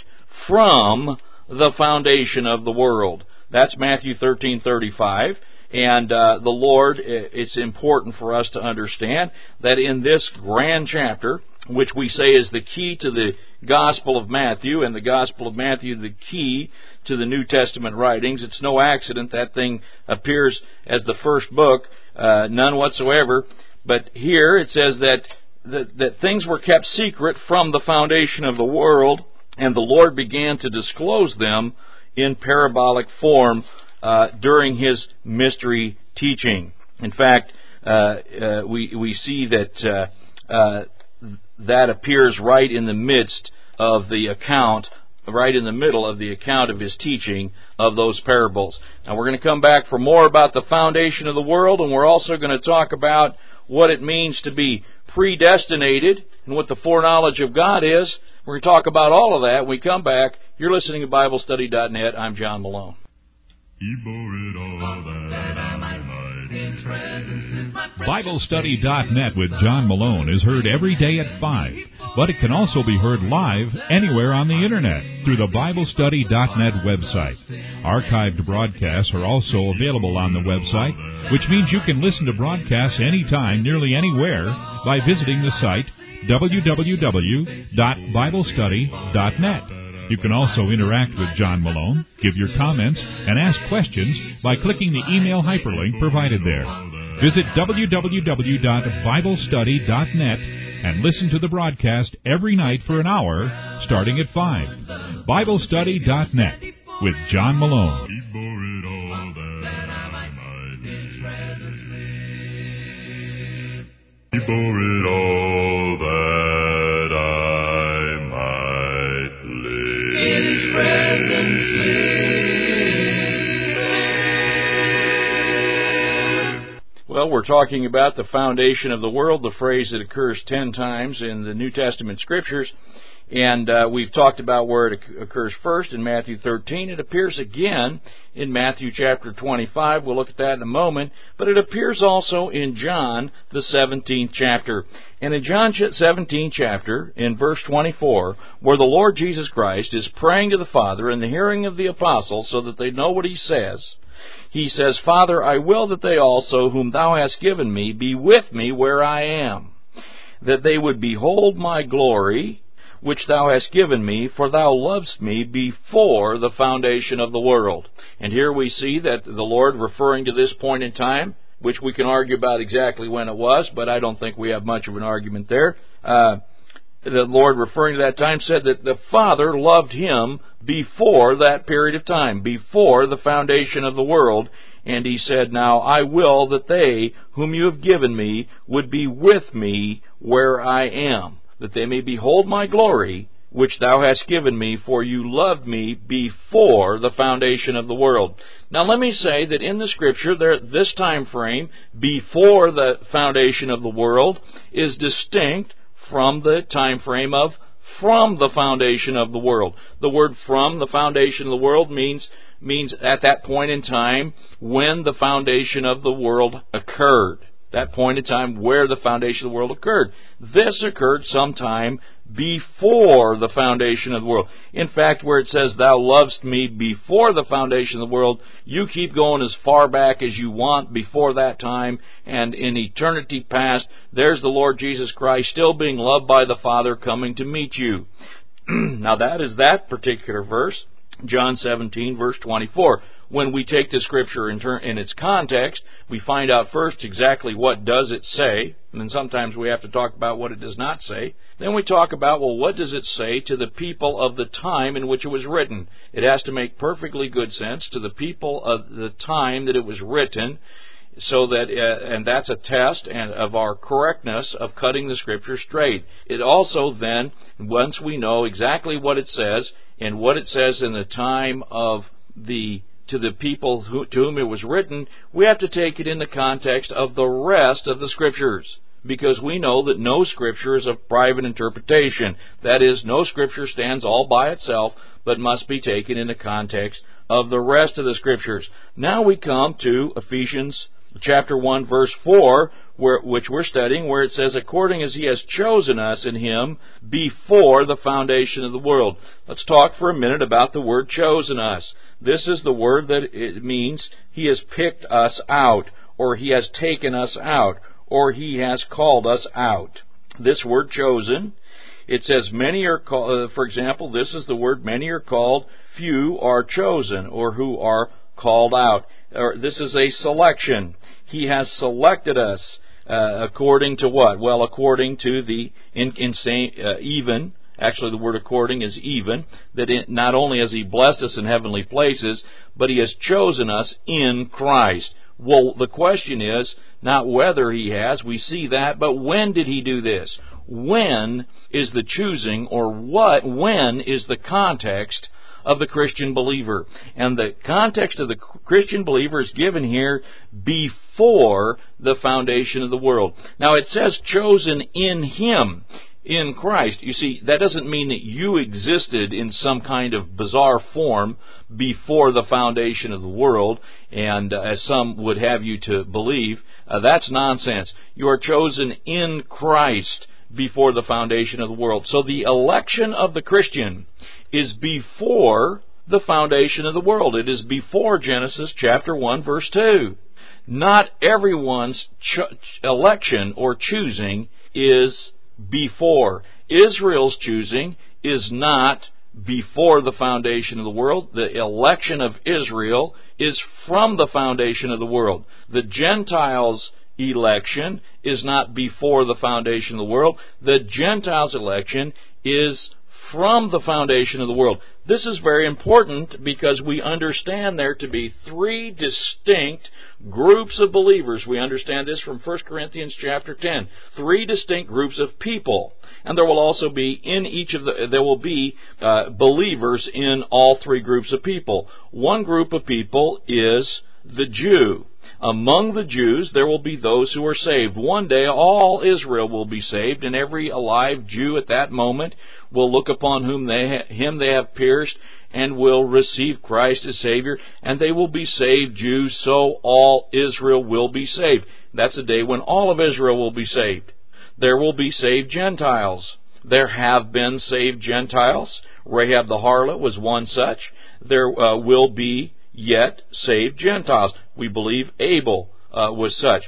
from the foundation of the world. That's Matthew thirteen thirty-five. And uh, the Lord, it's important for us to understand that in this grand chapter, which we say is the key to the Gospel of Matthew, and the Gospel of Matthew the key to the New Testament writings, it's no accident that thing appears as the first book, uh, none whatsoever. But here it says that, that that things were kept secret from the foundation of the world, and the Lord began to disclose them in parabolic form Uh, during His mystery teaching. In fact, uh, uh, we we see that uh, uh, that appears right in the midst of the account, right in the middle of the account of His teaching of those parables. Now we're going to come back for more about the foundation of the world, and we're also going to talk about what it means to be predestinated and what the foreknowledge of God is. We're going to talk about all of that when we come back. You're listening to Bible Study dot net. I'm John Malone. Bible Study dot net with John Malone is heard every day at five, but it can also be heard live anywhere on the Internet through the Bible Study dot net website. Archived broadcasts are also available on the website, which means you can listen to broadcasts anytime, nearly anywhere, by visiting the site w w w dot bible study dot net. You can also interact with John Malone, give your comments, and ask questions by clicking the email hyperlink provided there. Visit w w w dot bible study dot net and listen to the broadcast every night for an hour, starting at five. bible study dot net with John Malone. He bore it all that I might live. In His presence live. Well, we're talking about the foundation of the world, the phrase that occurs ten times in the New Testament Scriptures. And uh, we've talked about where it occurs first in Matthew thirteen. It appears again in Matthew chapter twenty-five. We'll look at that in a moment. But it appears also in John, the seventeenth chapter. And in John seventeenth chapter, in verse twenty-four, where the Lord Jesus Christ is praying to the Father in the hearing of the apostles so that they know what He says, He says, Father, I will that they also, whom Thou hast given me, be with me where I am, that they would behold my glory, which Thou hast given me, for Thou lovest me before the foundation of the world. And here we see that the Lord, referring to this point in time, which we can argue about exactly when it was, but I don't think we have much of an argument there. Uh, the Lord, referring to that time, said that the Father loved Him before that period of time, before the foundation of the world. And He said, Now I will that they, whom You have given me, would be with me where I am, that they may behold my glory, which Thou hast given me, for You loved me before the foundation of the world. Now let me say that in the Scripture, there, this time frame, before the foundation of the world, is distinct from the time frame of from the foundation of the world. The word from the foundation of the world means means at that point in time when the foundation of the world occurred. That point in time where the foundation of the world occurred. This occurred sometime before the foundation of the world. In fact, where it says, Thou lovest me before the foundation of the world, you keep going as far back as you want before that time, and in eternity past, there's the Lord Jesus Christ still being loved by the Father coming to meet you. Now that is that particular verse, John seventeen, verse twenty-four. When we take the Scripture in, ter- in its context, we find out first exactly what does it say, and then sometimes we have to talk about what it does not say. Then we talk about, well, what does it say to the people of the time in which it was written? It has to make perfectly good sense to the people of the time that it was written, so that, uh, and that's a test and of our correctness of cutting the Scripture straight. It also then, once we know exactly what it says, and what it says in the time of the to the people who, to whom it was written, we have to take it in the context of the rest of the Scriptures, because we know that no Scripture is of private interpretation. That is, no Scripture stands all by itself, but must be taken in the context of the rest of the Scriptures. Now we come to Ephesians chapter one, verse four, where, which we're studying, where it says, according as He has chosen us in Him before the foundation of the world. Let's talk for a minute about the word chosen us. This is the word that it means He has picked us out, or He has taken us out, or He has called us out. This word chosen, it says many are called, uh, for example, this is the word many are called, few are chosen, or who are called out. Or this is a selection. He has selected us uh, according to what? Well, according to the in, in same, uh, even. Actually, the word according is even. That it, not only has He blessed us in heavenly places, but He has chosen us in Christ. Well, the question is not whether He has. We see that, but when did He do this? When is the choosing, or what? When is the context of the Christian believer? And the context of the Christian believer is given here before the foundation of the world. Now it says chosen in Him, in Christ. You see, that doesn't mean that you existed in some kind of bizarre form before the foundation of the world, and uh, as some would have you to believe, uh, that's nonsense. You are chosen in Christ before the foundation of the world. So the election of the Christian is before the foundation of the world. It is before Genesis chapter one, verse two. Not everyone's ch- election or choosing is before. Israel's choosing is not before the foundation of the world. The election of Israel is from the foundation of the world. The Gentiles' election is not before the foundation of the world. The Gentiles' election is from the foundation of the world. This is very important because we understand there to be three distinct groups of believers. We understand this from First Corinthians chapter ten. Three distinct groups of people. And there will also be in each of the, there will be uh, believers in all three groups of people. One group of people is the Jew. Among the Jews, there will be those who are saved. One day, all Israel will be saved, and every alive Jew at that moment will look upon whom they ha- him they have pierced and will receive Christ as Savior, and they will be saved Jews, so all Israel will be saved. That's a day when all of Israel will be saved. There will be saved Gentiles. There have been saved Gentiles. Rahab the harlot was one such. There uh, will be yet saved Gentiles. We believe Abel uh, was such.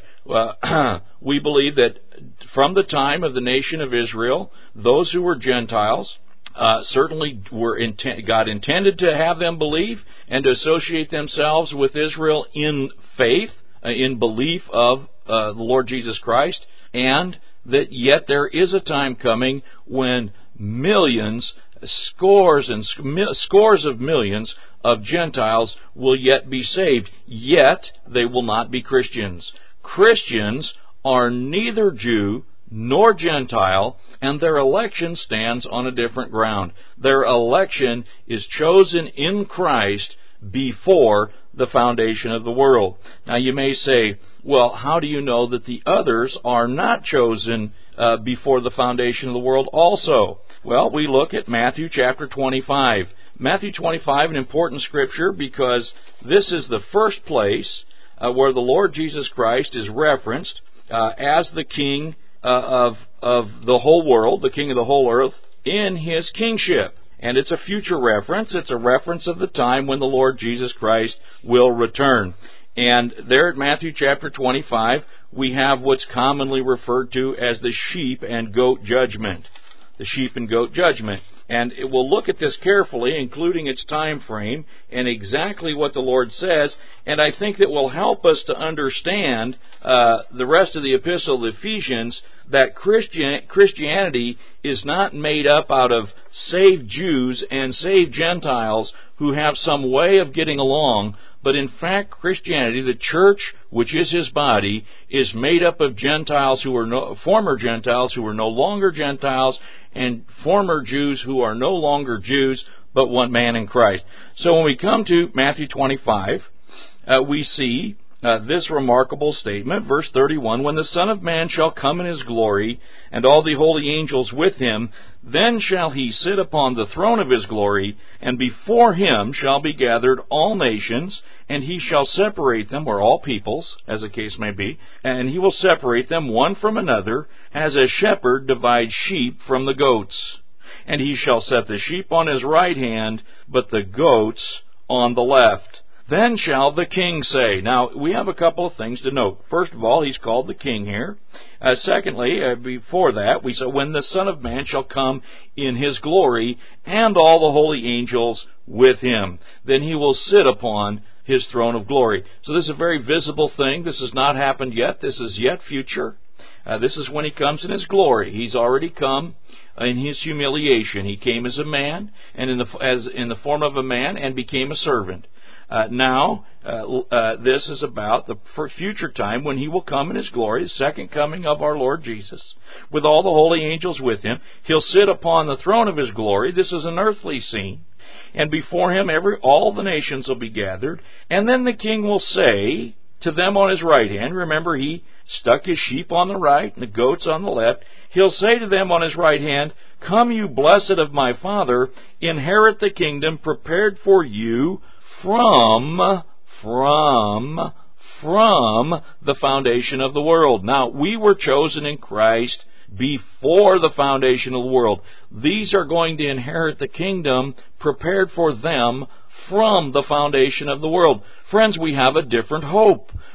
Uh, we believe that from the time of the nation of Israel, those who were Gentiles uh, certainly were intent, God intended to have them believe and to associate themselves with Israel in faith, uh, in belief of uh, the Lord Jesus Christ, and that yet there is a time coming when millions, scores and scores of millions of Gentiles will yet be saved, yet they will not be Christians. Christians are neither Jew nor Gentile, and their election stands on a different ground. Their election is chosen in Christ before the foundation of the world. Now you may say, well, how do you know that the others are not chosen uh, before the foundation of the world also? Well, we look at Matthew chapter twenty-five. Matthew twenty-five, an important scripture, because this is the first place uh, where the Lord Jesus Christ is referenced uh, as the King uh, of, of the whole world, the King of the whole earth, in His kingship. And it's a future reference. It's a reference of the time when the Lord Jesus Christ will return. And there at Matthew chapter twenty-five, we have what's commonly referred to as the sheep and goat judgment. The sheep and goat judgment. And it will look at this carefully, including its time frame, and exactly what the Lord says. And I think that will help us to understand uh, the rest of the epistle of Ephesians, that Christian, Christianity is not made up out of saved Jews and saved Gentiles who have some way of getting along, but in fact Christianity, the church, which is His body, is made up of Gentiles who are no, former Gentiles who are no longer Gentiles, and former Jews who are no longer Jews, but one man in Christ. So when we come to Matthew twenty-five, uh, we see uh, this remarkable statement, verse thirty-one, when the Son of Man shall come in His glory, and all the holy angels with Him, then shall He sit upon the throne of His glory, and before Him shall be gathered all nations, and He shall separate them, or all peoples, as the case may be, and He will separate them one from another, as a shepherd divides sheep from the goats. And He shall set the sheep on His right hand, but the goats on the left. Then shall the King say. Now, we have a couple of things to note. First of all, He's called the King here. Uh, secondly, uh, before that, we say, when the Son of Man shall come in His glory, and all the holy angels with Him, then He will sit upon His throne of glory. So this is a very visible thing. This has not happened yet. This is yet future. Uh, this is when He comes in His glory. He's already come in His humiliation. He came as a man, and in the, as in the form of a man, and became a servant. Uh, now, uh, uh, this is about the future time when He will come in His glory, the second coming of our Lord Jesus, with all the holy angels with Him. He'll sit upon the throne of His glory. This is an earthly scene. And before Him, every all the nations will be gathered. And then the King will say to them on His right hand, remember He stuck His sheep on the right and the goats on the left. He'll say to them on His right hand, come you blessed of my Father, inherit the kingdom prepared for you from, from, from the foundation of the world. Now, we were chosen in Christ before the foundation of the world. These are going to inherit the kingdom prepared for them from the foundation of the world. Friends, we have a different hope.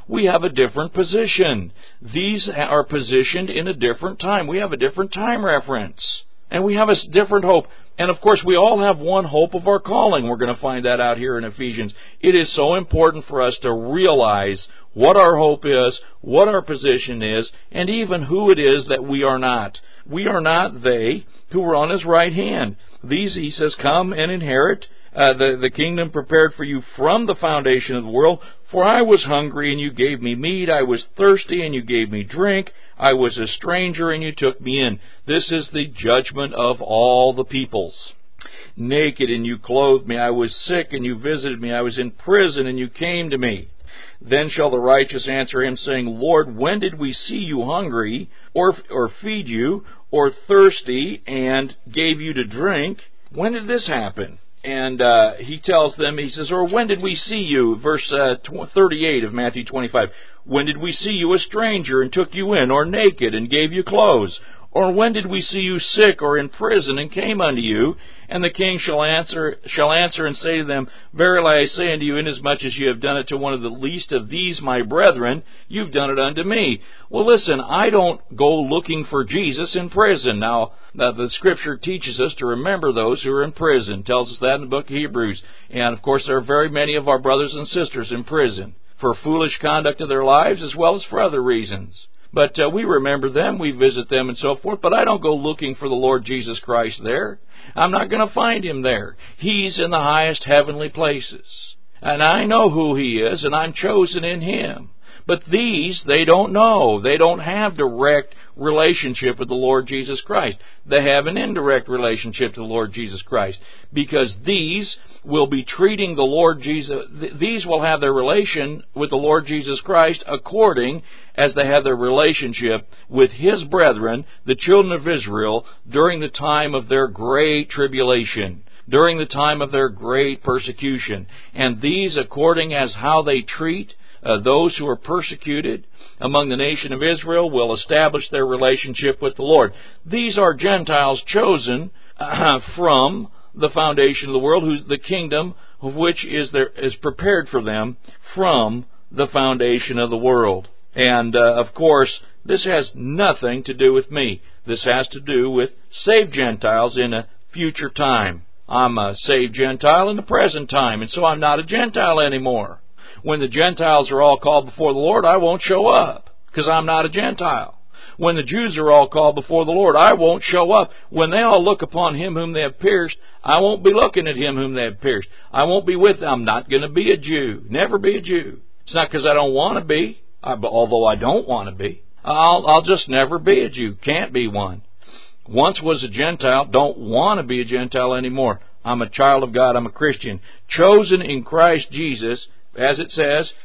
we have a different position. These are positioned in a different time. We have a different time reference. And we have a different hope. And of course, we all have one hope of our calling. We're going to find that out here in Ephesians. It is so important for us to realize what our hope is, what our position is, and even who it is that we are not. We are not they who were on His right hand. These, He says, come and inherit uh, the, the kingdom prepared for you from the foundation of the world. For I was hungry, and you gave me meat. I was thirsty, and you gave me drink. I was a stranger, and you took me in. This is the judgment of all the peoples. Naked, and you clothed me. I was sick, and you visited me. I was in prison, and you came to me. Then shall the righteous answer Him, saying, Lord, when did we see you hungry, or or feed you, or thirsty, and gave you to drink? When did this happen? And uh, He tells them, He says, or when did we see you? Verse uh, thirty-eight of Matthew twenty-five. When did we see you a stranger and took you in, or naked and gave you clothes? Or when did we see you sick or in prison and came unto you? And the king shall answer shall answer and say to them, Verily I say unto you, inasmuch as you have done it to one of the least of these my brethren, you've done it unto me. Well, listen, I don't go looking for Jesus in prison. Now, the Scripture teaches us to remember those who are in prison. It tells us that in the book of Hebrews. And, of course, there are very many of our brothers and sisters in prison for foolish conduct of their lives as well as for other reasons. But uh, we remember them, we visit them and so forth, but I don't go looking for the Lord Jesus Christ there. I'm not going to find Him there. He's in the highest heavenly places. And I know who He is, and I'm chosen in Him. But these, they don't know. They don't have direct relationship with the Lord Jesus Christ. They have an indirect relationship to the Lord Jesus Christ. Because these will be treating the Lord Jesus, these will have their relation with the Lord Jesus Christ according as they have their relationship with His brethren, the children of Israel, during the time of their great tribulation, during the time of their great persecution. And these, according as how they treat Uh, those who are persecuted among the nation of Israel, will establish their relationship with the Lord. These are Gentiles chosen uh, from the foundation of the world, whose the kingdom of which is there is prepared for them from the foundation of the world. And uh, of course, this has nothing to do with me. This has to do with saved Gentiles in a future time. I'm a saved Gentile in the present time, and so I'm not a Gentile anymore. When the Gentiles are all called before the Lord, I won't show up, because I'm not a Gentile. When the Jews are all called before the Lord, I won't show up. When they all look upon Him whom they have pierced, I won't be looking at Him whom they have pierced. I won't be with them. I'm not going to be a Jew. Never be a Jew. It's not because I don't want to be, although I don't want to be. I'll, I'll just never be a Jew. Can't be one. Once was a Gentile, don't want to be a Gentile anymore. I'm a child of God. I'm a Christian. Chosen in Christ Jesus, as it says,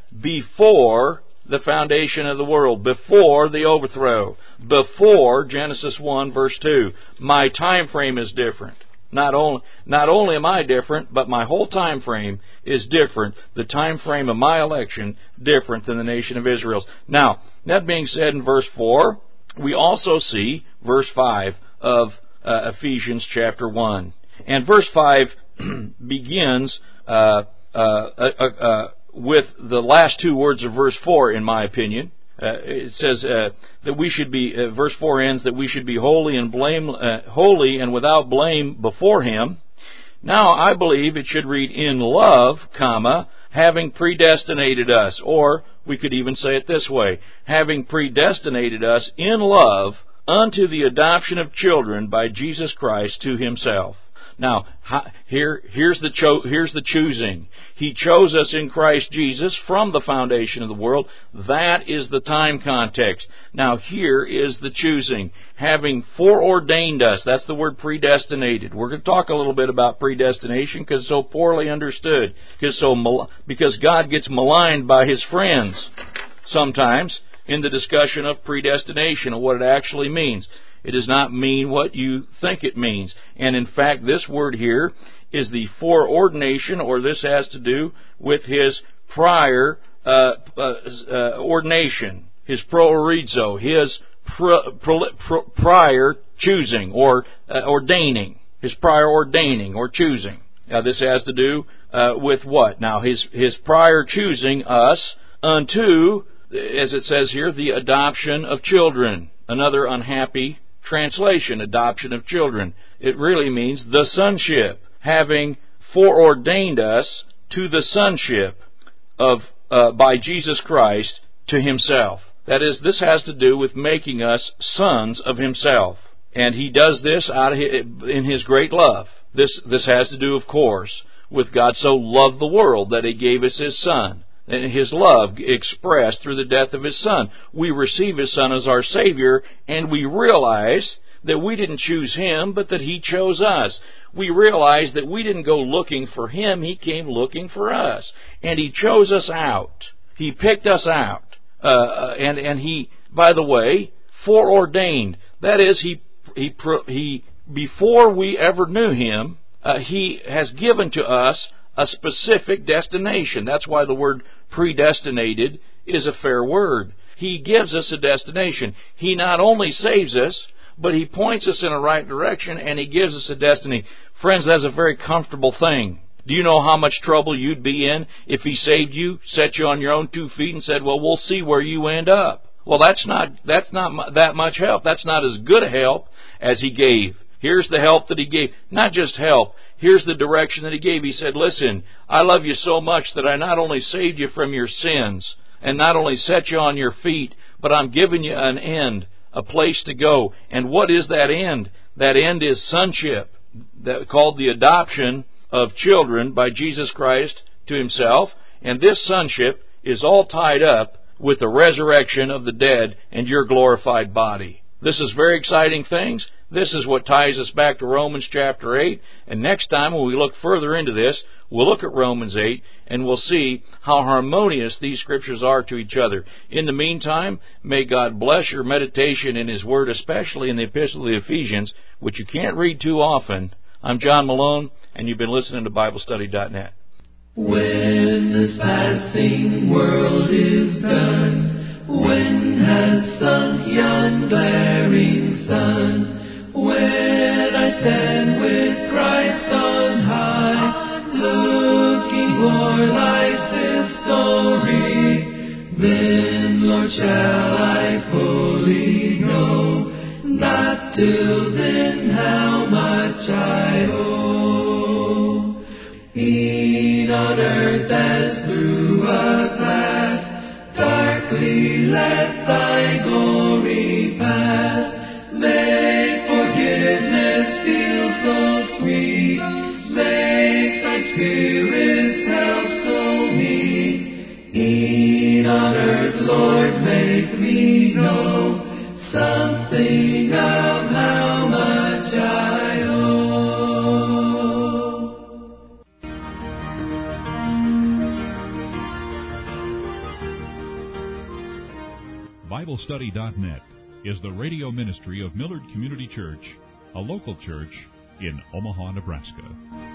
before the foundation of the world, before the overthrow, before Genesis one, verse two. My time frame is different. Not only, not only am I different, but my whole time frame is different. The time frame of my election different than the nation of Israel's. Now, that being said, in verse four, we also see verse five of uh, Ephesians chapter one. And verse five begins uh, uh, uh, uh, with the last two words of verse four, in my opinion. Uh, it says uh, that we should be, uh, verse four ends, that we should be holy and blame, uh, holy and without blame before Him. Now, I believe it should read, in love, comma, having predestinated us. Or, we could even say it this way, having predestinated us in love unto the adoption of children by Jesus Christ to Himself. Now, here, here's the cho- here's the choosing. He chose us in Christ Jesus from the foundation of the world. That is the time context. Now, here is the choosing. Having foreordained us. That's the word predestinated. We're going to talk a little bit about predestination because it's so poorly understood. Because, so, because God gets maligned by His friends sometimes in the discussion of predestination and what it actually means. It does not mean what you think it means. And in fact, this word here is the foreordination, or this has to do with His prior uh, uh, uh, ordination, His proorizo, His pro, pro, pro, prior choosing or uh, ordaining, His prior ordaining or choosing. Now, this has to do uh, with what? Now, His His prior choosing us unto, as it says here, the adoption of children. Another unhappy translation, adoption of children. It really means the sonship, having foreordained us to the sonship of uh, by Jesus Christ to Himself. That is, this has to do with making us sons of Himself. And He does this out of his, in His great love. This, this has to do, of course, with God so loved the world that He gave us His Son. And His love expressed through the death of His Son. We receive His Son as our Savior, and we realize that we didn't choose Him, but that He chose us. We realize that we didn't go looking for Him, He came looking for us. And He chose us out. He picked us out. Uh, and, and He, by the way, foreordained. That is, He, He, He before we ever knew Him, uh, He has given to us a specific destination. That's why the word predestinated is a fair word. He gives us a destination. He not only saves us, but He points us in a right direction, and He gives us a destiny. Friends, that's a very comfortable thing. Do you know how much trouble you'd be in if He saved you, set you on your own two feet, and said, well, we'll see where you end up? Well, that's not, that's not that much help. That's not as good a help as He gave. Here's the help that He gave. Not just help. Here's the direction that He gave. He said, listen, I love you so much that I not only saved you from your sins and not only set you on your feet, but I'm giving you an end, a place to go. And what is that end? That end is sonship, that, called the adoption of children by Jesus Christ to Himself. And this sonship is all tied up with the resurrection of the dead and your glorified body. This is very exciting things. This is what ties us back to Romans chapter eight. And next time when we look further into this, we'll look at Romans eight and we'll see how harmonious these scriptures are to each other. In the meantime, may God bless your meditation in His Word, especially in the Epistle of the Ephesians, which you can't read too often. I'm John Malone, and you've been listening to Bible Study dot net. When this passing world is done, when has sunk yon glaring sun, when I stand with Christ on high, looking o'er life's story, then, Lord, shall I fully know, not till then how much I owe. E'en on earth as through a glass, darkly let Thy glory pass. Make forgiveness feel so sweet, make Thy Spirit's help so meet. E'en on earth, Lord, make me know something of how much I owe. Bible Study dot net is the radio ministry of Millard Community Church, a local church in Omaha, Nebraska.